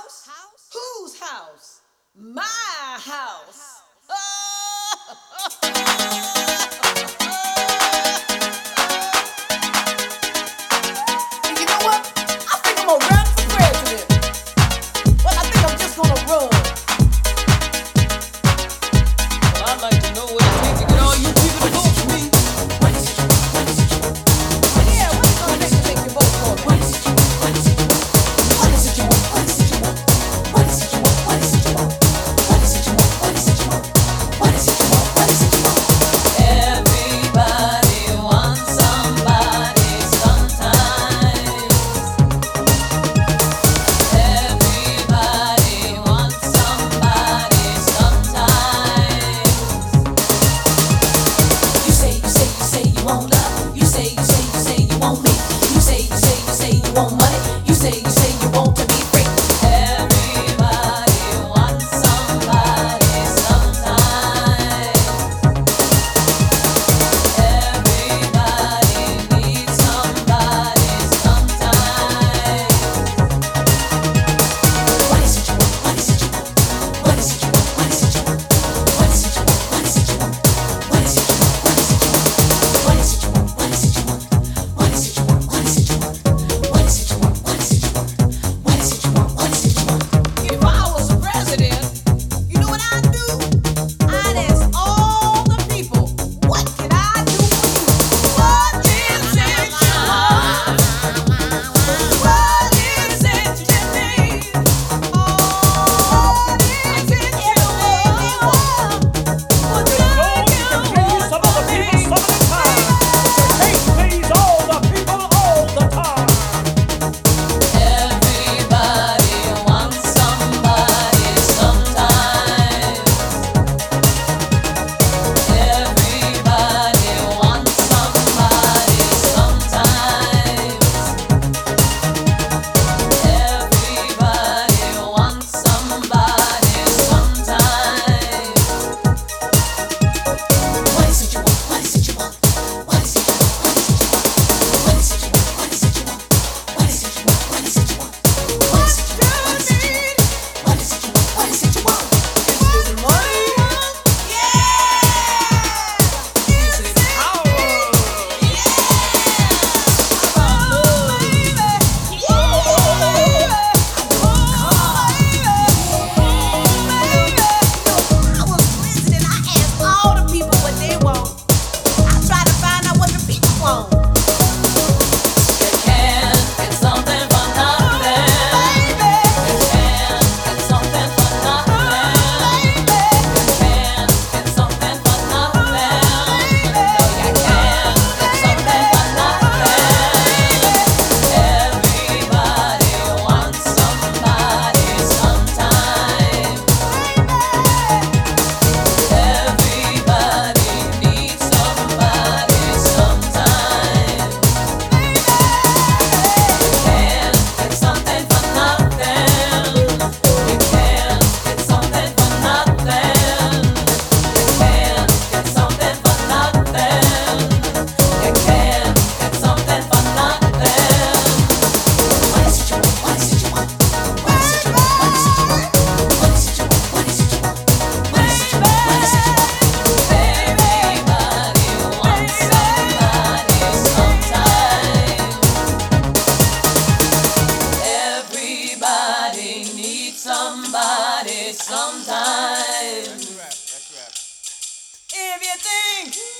house? Whose house? My house. And you know what? I think I'm gonna run for president. Well, I think I'm just gonna run. Well, I'd like to know what it takes to get all you people to vote for me. Yeah, what's gonna make you vote for me? What is it you want? What is it you want? What is it you want? What is it you want? What is it you want? What is it you want? What is it you want? What is it you want? What is it you want? What is it you want? Everybody wants somebody sometimes. Everybody wants somebody sometimes. You say you want love. You say you want me. You say you want money. You say you want to be free. Everybody wants somebody sometimes. Everybody needs somebody sometimes. What is it you want? What is it you want? What is it you want? What is it you want? What is it you want? What is it you want? What is it you want? What is it you want? What is it you want? What is it you want? What is it you want? What is it you want? What is it you want? What is it you want? What is it you want? What is it you want? If I was a president, you know what I'd do? I'd ask all the people, what can I do for you? What is it you want? What is it you need? What is it you really want? What do you Please some of the people some of the time. Hey, please all the people all the time. Everybody wants somebody sometimes. Everybody wants somebody sometimes. Everybody wants somebody sometimes. What is it you want? What is it you want? What is it you want? What is it you want? What is it you want? What is it you want? What is it you want? What is it you want? What is it you want? What is it you want? What is it you want? Is it money? Yeah. Is it power? I was listening. I asked all the people what they want. I try to find out what the people want. You can't get something for nothing. Baby. You can't get something for nothing. Baby. You can't get something for nothing. No, you can't get something for nothing. Everybody wants somebody sometime. Everybody needs somebody sometime. You can't get something for nothing. You can't get something for nothing. You can't get something for nothing. You can't get something for nothing. What is it you want? What is it you want? What is it you want? What is it you want? What is it you want? What is it you want? What is it you want? What is it you want? Everybody wants somebody sometime. Everybody needs somebody sometime. If you think